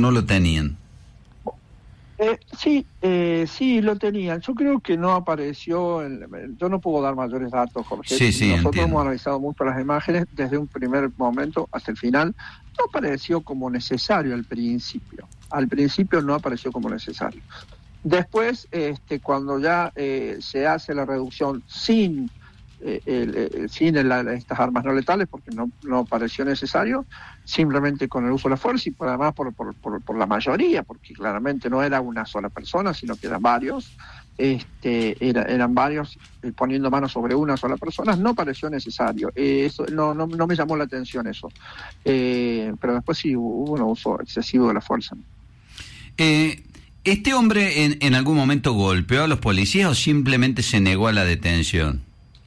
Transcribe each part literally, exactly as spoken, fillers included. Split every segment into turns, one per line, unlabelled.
no lo tenían?
Eh, sí, eh, sí, lo tenían. Yo creo que no apareció, en, yo no puedo dar mayores datos, Jorge.
Sí, sí,
Nosotros
entiendo.
hemos analizado mucho las imágenes desde un primer momento hasta el final. No apareció como necesario al principio. Al principio no apareció como necesario. Después, este, cuando ya eh, se hace la reducción sin eh, el, el, sin el, estas armas no letales, porque no, no pareció necesario, simplemente con el uso de la fuerza y por, además por, por, por, por la mayoría, porque claramente no era una sola persona, sino que eran varios, este, era, eran varios eh, poniendo manos sobre una sola persona, no pareció necesario. Eh, eso no, no, no me llamó la atención eso. Eh, pero después sí hubo un uso excesivo de la fuerza.
Eh... ¿Este hombre en, en algún momento golpeó a los policías o simplemente se negó a la detención?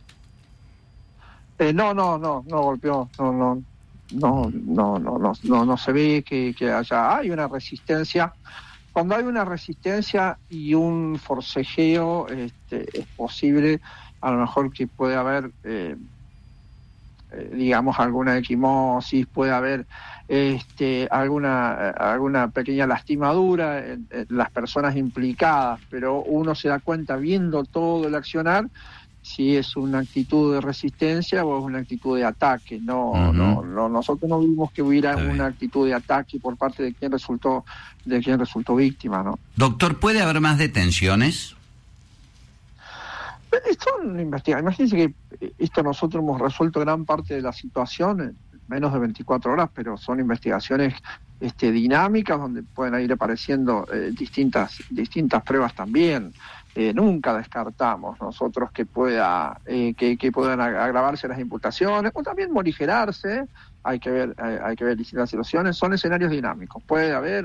Eh, no, no, no, no golpeó, no, no, no, no, no, no, no, no se ve que, que haya, hay una resistencia. Cuando hay una resistencia y un forcejeo, este, es posible, a lo mejor que puede haber, eh, eh, digamos, alguna equimosis, puede haber este, alguna, alguna pequeña lastimadura en, en las personas implicadas, pero uno se da cuenta viendo todo el accionar si es una actitud de resistencia o es una actitud de ataque. No, uh-huh. no, no, nosotros no vimos que hubiera Está una bien. actitud de ataque por parte de quien resultó, de quien resultó víctima, ¿no?
Doctor, ¿puede haber más detenciones?
Esto no investiga. Imagínense que esto nosotros hemos resuelto gran parte de la situación en menos de veinticuatro horas, pero son investigaciones este, dinámicas donde pueden ir apareciendo eh, distintas distintas pruebas también. Eh, nunca descartamos nosotros que pueda eh, que, que puedan agravarse las imputaciones o también morigerarse. Hay que ver, hay, hay que ver distintas situaciones. Son escenarios dinámicos. Puede haber